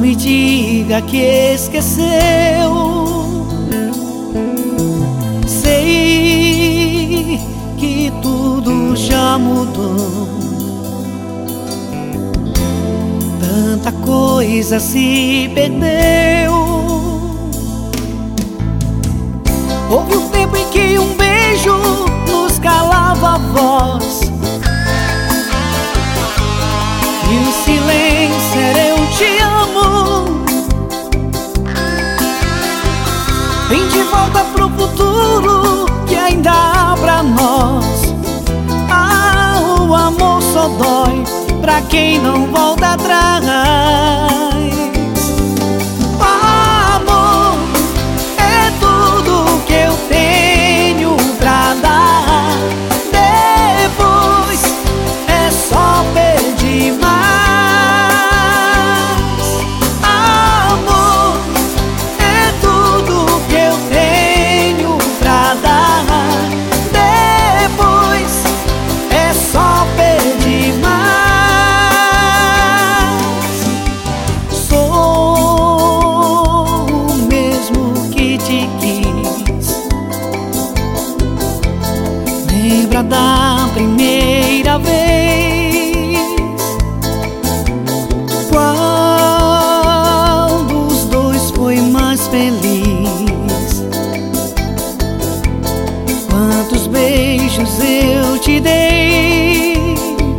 me diga que esqueceu. Sei que tudo já mudou, tanta coisa se perdeu. Houve um tempo em que um beijo nos calava a voz, e o silêncio era eu te amo. Vem de volta pro futuro que ainda há pra nós. Ah, o amor só dói pra quem não volta atrás. Amor é tudo que eu tenho pra dar. Depois é só pedir mais. Amor é tudo que eu tenho pra dar. Depois é só pedir mais. Sou o mesmo que te quis. Lembra da primeira vez? Qual dos dois foi mais feliz? Quantos beijos eu te dei?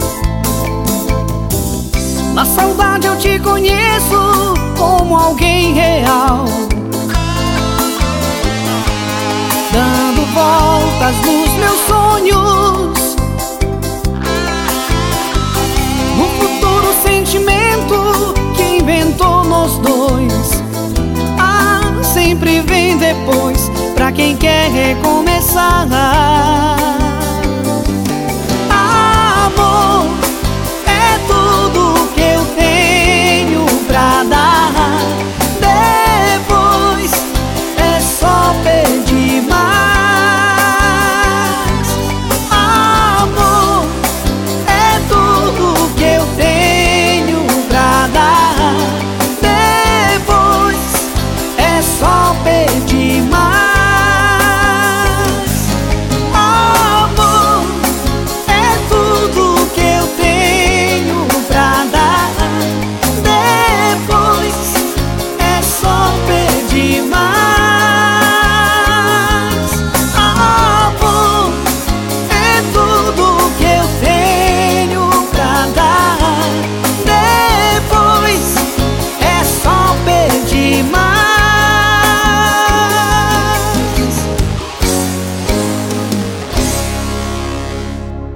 Na saudade eu te conheço como alguém real, dando voltas nos meus sonhos. No futuro sentimento que inventou nós dois. Ah, sempre vem depois pra quem quer recomeçar.